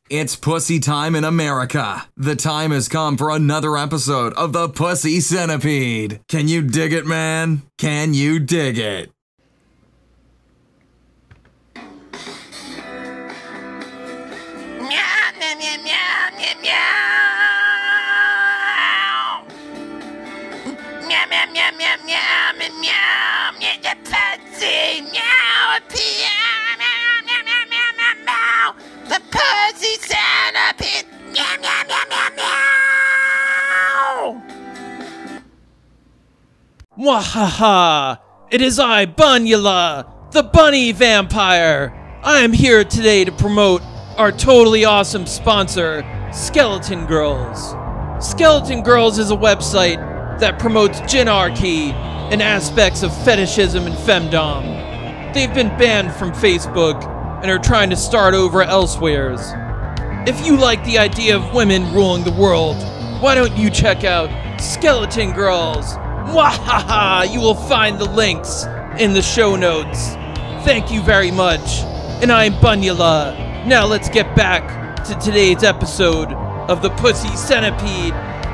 It's pussy time in America. The time has come for another episode of the Pussy Centipede. Can you dig it, man? Can you dig it? Meow, meow, meow, meow, meow, meow. Meow, meow, meow, meow, meow, meow, meow, meow, the pussy, meow, meow, meow, meow, meow, meow, meow, meow, the pussy centipede, meow, meow, meow, meow, meow. Wahaha! It is I, Bunula, the bunny vampire. I am here today to promote our totally awesome sponsor, Skeleton Girls. Skeleton Girls is a website that promotes ginarchy and aspects of fetishism and femdom. They've been banned from Facebook and are trying to start over elsewheres. If you like the idea of women ruling the world, why don't you check out Skeleton Girls? Wahaha! You will find the links in the show notes. Thank you very much. And I'm Bunula. Now let's get back to today's episode of the Pussy Centipede.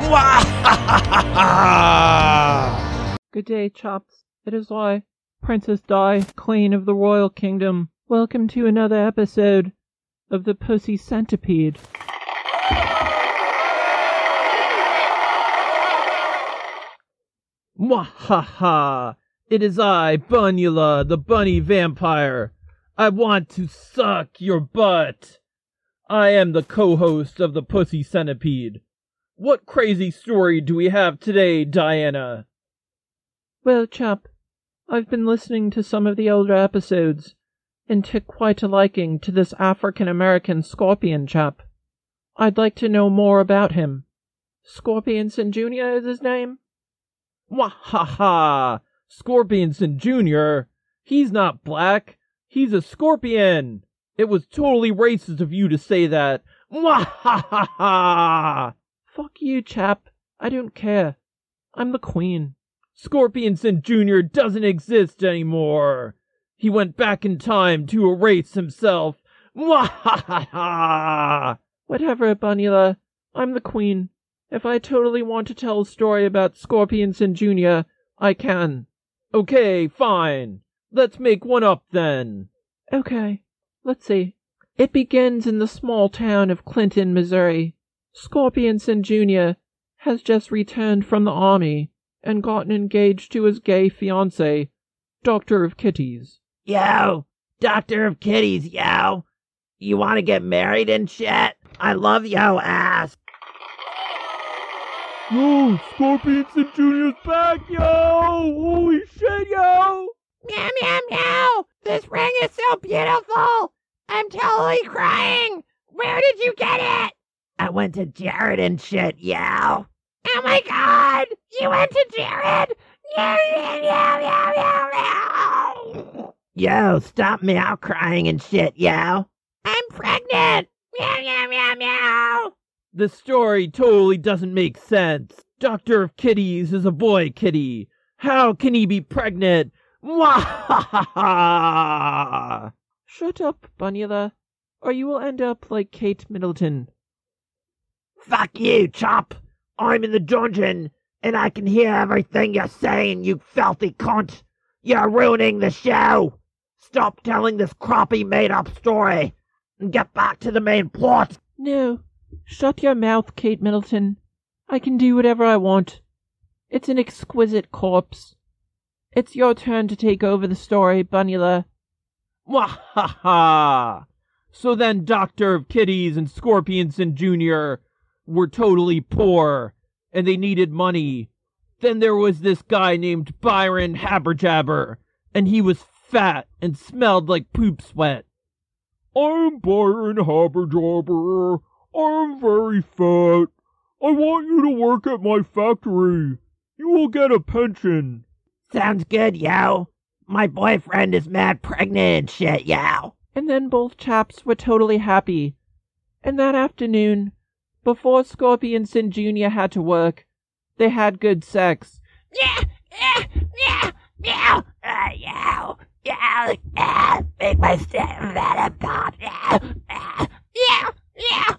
Wahaha! Good day, Chops. It is I, Princess Di, Queen of the Royal Kingdom. Welcome to another episode of the Pussy Centipede. Wahaha! It is I, Bunula, the bunny vampire. I want to suck your butt. I am the co-host of the Pussy Centipede. What crazy story do we have today, Diana? Well, Chop, I've been listening to some of the older episodes and took quite a liking to this African-American scorpion chap. I'd like to know more about him. Scorpionson Jr. is his name? Wahaha! Scorpionson Jr.? He's not black. He's a scorpion. It was totally racist of you to say that. Wahaha! Fuck you, chap. I don't care. I'm the queen. Scorpionson Jr. doesn't exist anymore. He went back in time to erase himself. Wahaha! Whatever, Bunula. I'm the queen. If I totally want to tell a story about Scorpionson Jr., I can. Okay, fine. Let's make one up then. Okay, let's see. It begins in the small town of Clinton, Missouri. Scorpionson Jr. has just returned from the army and gotten engaged to his gay fiancée, Doctor of Kitties. Yo, Doctor of Kitties, yo. You want to get married and shit? I love yo ass. Yo, Scorpionson Jr.'s back, yo! Holy shit, yo! Meow, meow, meow. This ring is so beautiful. I'm totally crying. Where did you get it? I went to Jared and shit, yo. Oh my god. You went to Jared? Meow, meow, meow, meow, meow, meow. Yo, stop meow crying and shit, yo. I'm pregnant. Meow, meow, meow, meow. The story totally doesn't make sense. Doctor of Kitties is a boy kitty. How can he be pregnant? Wahaha! Shut up, Bunula, or you will end up like Kate Middleton. Fuck you, Chop. I'm in the dungeon, and I can hear everything you're saying, you filthy cunt. You're ruining the show. Stop telling this crappy made-up story, and get back to the main plot. No. Shut your mouth, Kate Middleton. I can do whatever I want. It's an exquisite corpse. It's your turn to take over the story, Bunula. Wahaha! So then Doctor of Kitties and Scorpionson Jr. were totally poor, and they needed money. Then there was this guy named Byron Haberjabber, and he was fat and smelled like poop sweat. I'm Byron Haberjabber. I'm very fat. I want you to work at my factory. You will get a pension. Sounds good, yo. My boyfriend is mad pregnant and shit, yo. And then both chaps were totally happy. And that afternoon, before Scorpionson Jr. had to work, they had good sex. Yeah, yeah, yeah, yeah, yeah, yeah, make my step that pop, yeah, yeah, yeah.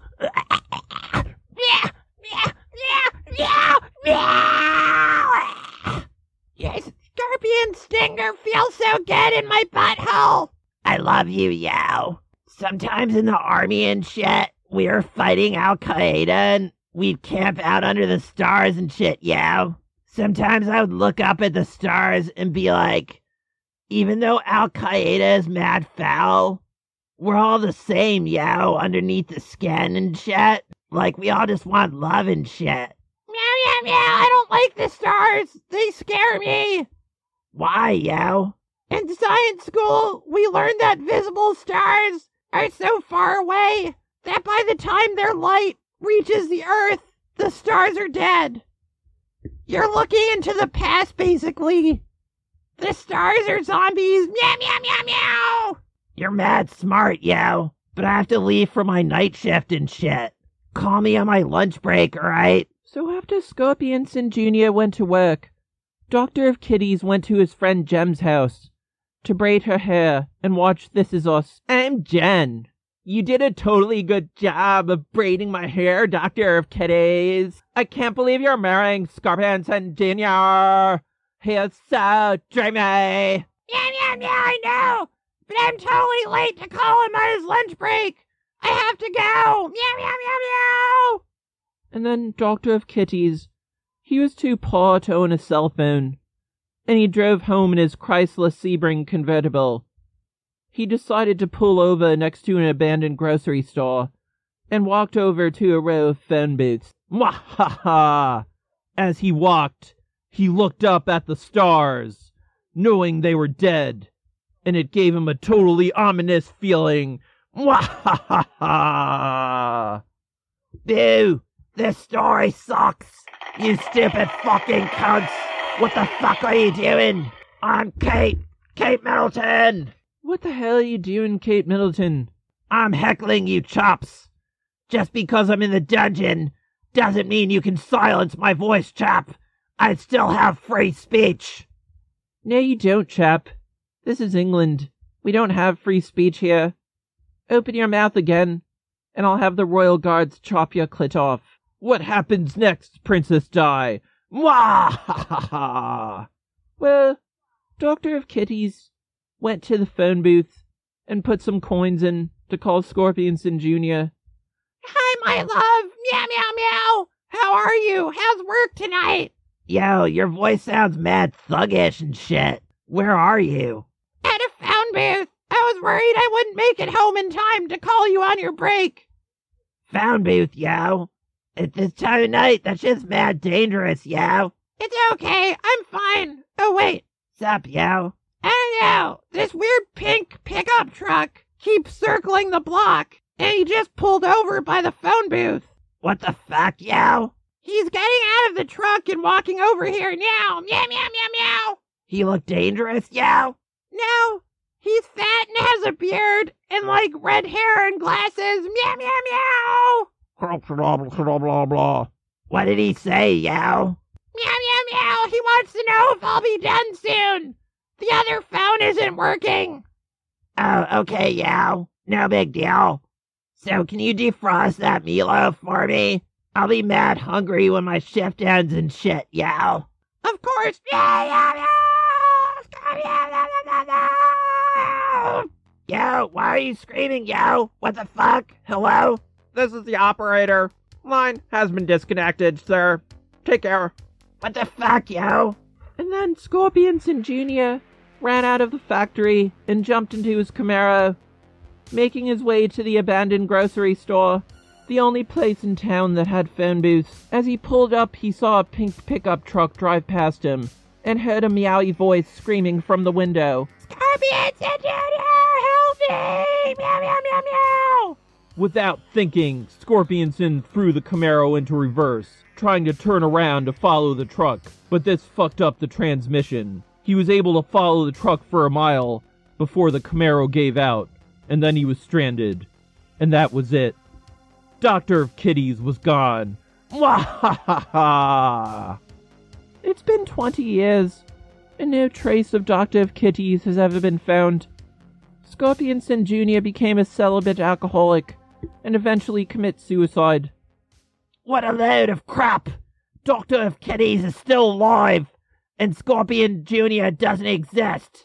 in my butthole. I love you, yo. Sometimes in the army and shit, we were fighting Al-Qaeda and we'd camp out under the stars and shit, yo. Sometimes I would look up at the stars and be like, even though Al-Qaeda is mad foul, we're all the same, yo, underneath the skin and shit. Like, we all just want love and shit. Meow, meow, meow, I don't like the stars. They scare me. Why, yo? In science school, we learned that visible stars are so far away that by the time their light reaches the Earth, the stars are dead. You're looking into the past, basically. The stars are zombies. Meow, meow, meow, meow. You're mad smart, yo. But I have to leave for my night shift and shit. Call me on my lunch break, alright? So after Scorpionson Jr. went to work, Doctor of Kitties went to his friend Jem's house to braid her hair and watch This Is Us. I'm Jen. You did a totally good job of braiding my hair, Doctor of Kitties. I can't believe you're marrying Scorpionson Jr. He's so dreamy. Yeah, I know. But I'm totally late to call him on his lunch break. I have to go. Meow. And then Doctor of Kitties, he was too poor to own a cell phone, and he drove home in his Chrysler Sebring convertible. He decided to pull over next to an abandoned grocery store and walked over to a row of phone booths. Mwahaha! As he walked, he looked up at the stars, knowing they were dead, and it gave him a totally ominous feeling. Mwahaha! Boo! This story sucks. You stupid fucking cunts. What the fuck are you doing? I'm Kate Middleton. What the hell are you doing, Kate Middleton? I'm heckling you, chops. Just because I'm in the dungeon doesn't mean you can silence my voice, chap. I still have free speech. No, you don't, chap. This is England. We don't have free speech here. Open your mouth again, and I'll have the royal guards chop your clit off. What happens next, Princess Di? Mwahaha! Well, Doctor of Kitties went to the phone booth and put some coins in to call Scorpionson Jr. Hi, my love. Meow. How are you? How's work tonight? Yo, your voice sounds mad thuggish and shit. Where are you? At a phone booth. I was worried I wouldn't make it home in time to call you on your break. Phone booth, yo. At this time of night, that shit's mad dangerous, yo. It's okay. I'm fine. Oh, wait. Sup, yo? I don't know. This weird pink pickup truck keeps circling the block, and he just pulled over by the phone booth. What the fuck, yo? He's getting out of the truck and walking over here now. Meow. He look dangerous, yo? No. He's fat and has a beard and, like, red hair and glasses. Meow. What did he say, yo? Meow. He wants to know if I'll be done soon. The other phone isn't working. Oh, okay, yo. No big deal. So can you defrost that meatloaf for me? I'll be mad hungry when my shift ends and shit, yo. Of course. Yo, why are you screaming, yo? What the fuck? Hello? This is the operator. Line has been disconnected, sir. Take care. What the fuck, yo? And then Scorpionson Jr. ran out of the factory and jumped into his Camaro, making his way to the abandoned grocery store, the only place in town that had phone booths. As he pulled up, he saw a pink pickup truck drive past him and heard a meowy voice screaming from the window. Scorpionson Jr., help me! Meow. Without thinking, Scorpionson threw the Camaro into reverse, trying to turn around to follow the truck, but this fucked up the transmission. He was able to follow the truck for a mile before the Camaro gave out, and then he was stranded. And that was it. Doctor of Kitties was gone. Mwahaha! It's been 20 years, and no trace of Doctor of Kitties has ever been found. Scorpionson Jr. became a celibate alcoholic and eventually commits suicide. What a load of crap! Doctor of Kitties is still alive, and Scorpion Jr. doesn't exist.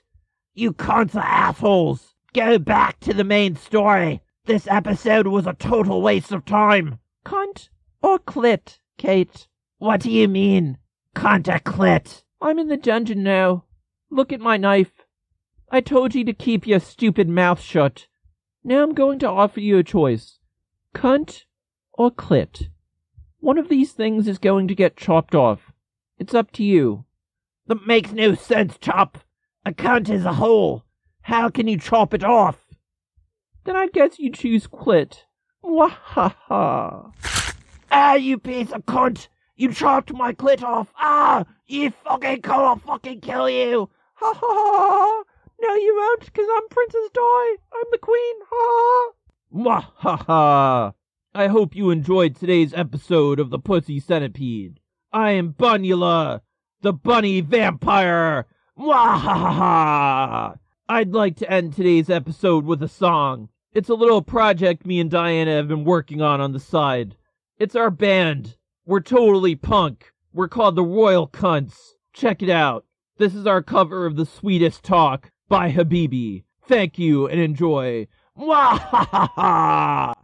You cunts are assholes. Go back to the main story. This episode was a total waste of time. Cunt or clit, Kate? What do you mean, cunt or clit? I'm in the dungeon now. Look at my knife. I told you to keep your stupid mouth shut. Now I'm going to offer you a choice. Cunt or clit? One of these things is going to get chopped off. It's up to you. That makes no sense, Chop. A cunt is a hole. How can you chop it off? Then I guess you choose clit. Wahaha. Ah, you piece of cunt. You chopped my clit off. Ah, you fucking cunt, I'll fucking kill you. Ha ha ha. No, you won't, because I'm Princess Di. I'm the queen. Ha ha. Wahaha. I hope you enjoyed today's episode of the Pussy Centipede. I am Bunula, the bunny vampire. Wahaha. I'd like to end today's episode with a song. It's a little project me and Diana have been working on the side. It's our band. We're totally punk. We're called the Royal Cunts. Check it out. This is our cover of The Sweetest Talk by Habibi. Thank you and enjoy. Wahaha.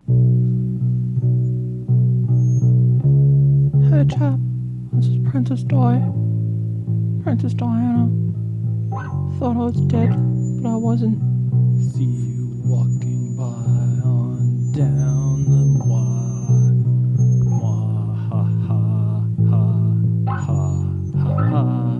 Hey chap, this is Princess Di. Princess Diana. Thought I was dead, but I wasn't. See you walking by on down the ha.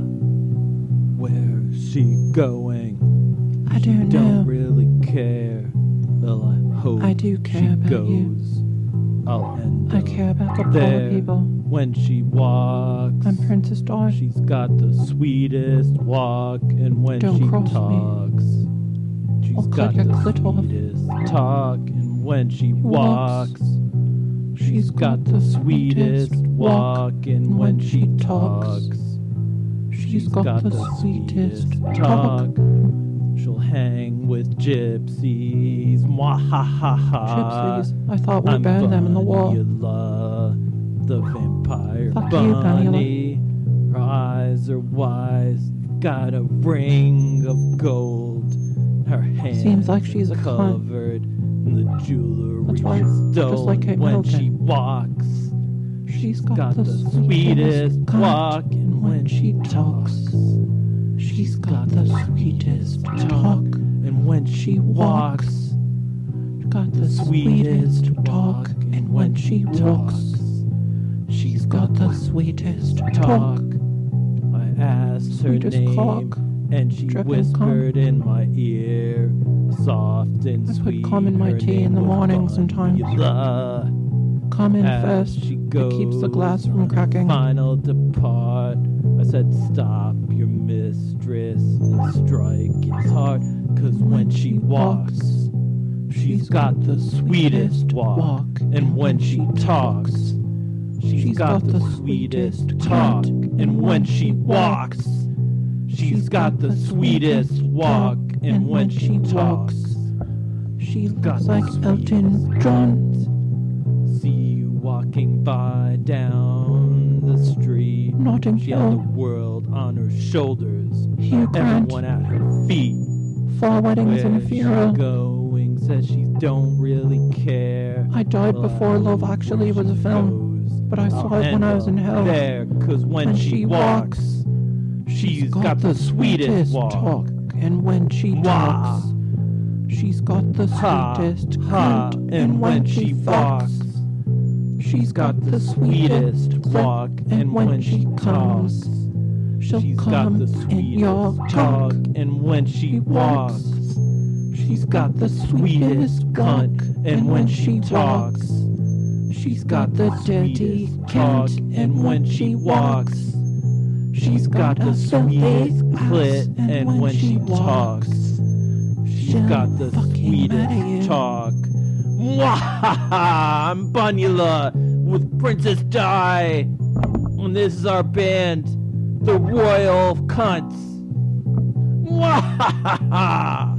Where's she going? I don't Don't know. really care. Well, I hope I do care she about goes. you. I'll end I up care about the there poor people. when she walks. I'm Princess Di. She's got the sweetest walk, and when Don't she cross me. talks, she's I'll got cut your the clit off. sweetest talk, and when she walks, walks, she's got the sweetest walk, and when she talks, She's got the sweetest talk. She'll hang with gypsies. Mwahaha. Gypsies. I thought we I'm burned them in the war. Bunula, the vampire Fuck you, bunny. Her eyes are wise, got a ring of gold. Her hands Seems like she's a cunt. covered in the jewelry That's right, stolen just like Kate when Middleton. she walks. She's Got the sweetest cunt. walk, and when she talks, She's got the sweetest talk. and when she walks, Got the sweetest talk. And when she walks, she's got the sweetest talk. I asked her Sweetest name, cock. and she Dripping whispered in my ear, soft and I put sweet. cum in my her tea name in the was morning sometimes. Bunula. Come in As first. she It goes keeps the glass from on her cracking. final depart, I said, stop your mistress and strike it hard, 'cause when she walks, she's got the sweetest walk, and when she talks, she's got the sweetest talk, and when she walks, she's got the sweetest walk, and when she talks, She got looks the like Elton sweetest John. see you walking by down the street. Notting She had the Hill. world on her shoulders, Hugh Grant. everyone at her feet. 4 weddings and a Where's she funeral. going? Says she don't really care. I died Well, before I Love hope Actually where was a she film, goes, but I saw I'll it when I end was in up hell. There, 'cause when she walks, she's got the sweetest walk. talk. And when she Wah. talks, she's got the Ha, sweetest ha, cunt. and when she fucks, walks, she's got the sweetest walk, and when she comes, talks, she'll she's got come the in your sweetest talk. talk, and when she walks, she's got the sweetest sweetest cunt, and when she walks, talks, she's got the dirty sweetest talk, cunt. and when she walks, she's got the sweetest clit, and when she talks, she's got the fucking mad at you. sweetest talk. Mwahaha! I'm Bunula with Princess Di, and this is our band, the Royal Cunts. Mwahaha!